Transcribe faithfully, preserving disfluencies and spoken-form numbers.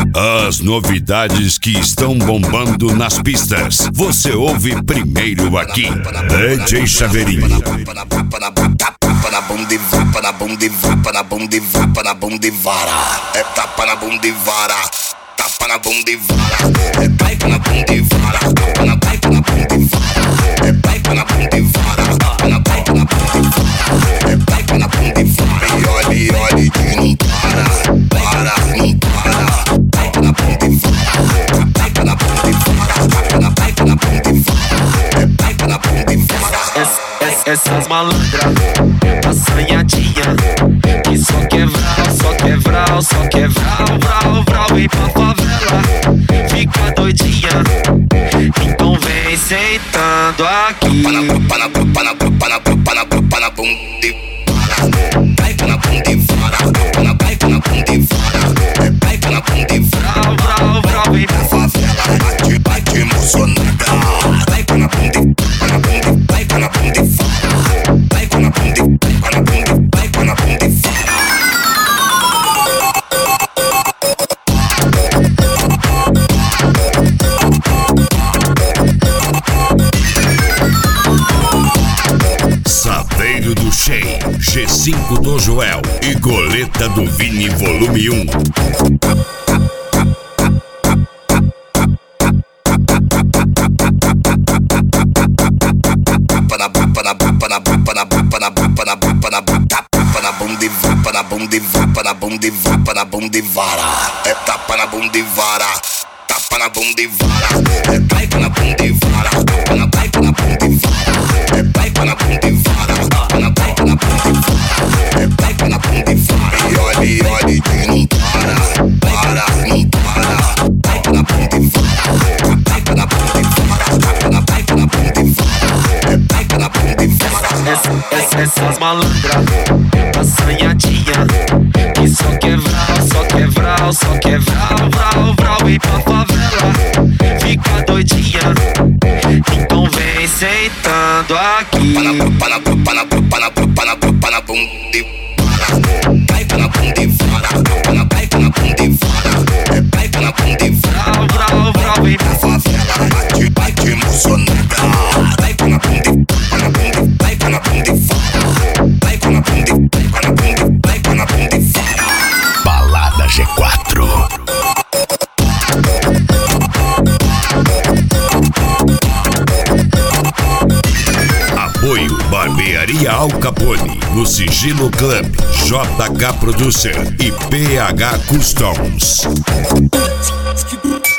As novidades que estão bombando nas pistas, você ouve primeiro aqui. D J Chaveirinho. Para bunda e vara, para bunda e vara, para bunda e vara, para bunda e vara. É tapa na bunda e vara, tapa na bunda e vara. É tapa na bunda e vara, tapa na tapa na bunda e vara. É tapa na bunda e vara, tapa na tapa na bunda e vara. É tapa na bunda e vara. E olhe, e olhe que não para, para, não para. Tapa na bunda e vara, tapa na bunda e vara, tapa na tapa na bunda e vara. É tapa na bunda e vara. Essas malandras, assanhadinha, que só quer vral, só quer vral, só quer vral, vral, vral. Vem pra favela, fica doidinha, então vem sentando aqui. Para na para na para na para na para na para na bunda e vara. Vai para na bunda e vara, para na vai para na bunda e vara. Vai para na bunda e vara, vral, vral. Vem pra favela, bate, bate emocionada. Vai para na bunda e para na bunda, vai para na bunda e vara. Vai para na bunda e para na bunda, vai para na bunda e vara. Saveiro do Shea, G cinco do Joel e Goleta do Vini volume um. Para para para para para para para para para para bunda e vara, para bunda e vara, para bunda e vara, para bunda e vara. É tapa na bunda e vara, tapa na bunda e vara. É tapa na bunda e vara, tapa na tapa na bunda e vara. É tapa na bunda e vara, tapa na tapa na bunda e vara. É tapa na bunda e vara. E olhe, e olhe que não para, para, não para. Tapa na bunda e vara, tapa na bunda e vara, tapa na tapa na bunda e vara. É tapa na bunda e vara. Essas malandras, assanhadinha, que só quer vral, só quer vral, só quer vral, vral, vral. Vem pra favela, fica doidinha, então vem sentando aqui. Para na para na para na para na para na para na bunda e vara. Vai para na bunda e vara, para na vai para na bunda e vara. É vai para na bunda e vara, vral, vral. Vem pra favela, bate, bate emocionada. Vai para na bunda e para na bunda, vai para na bunda e vara. Vai para na bunda e para na bunda, vai para na bunda e vara. Balada G quatro. Apoio Barbearia Al Capone, no Sigilo Club, J K Producer e P H Customs.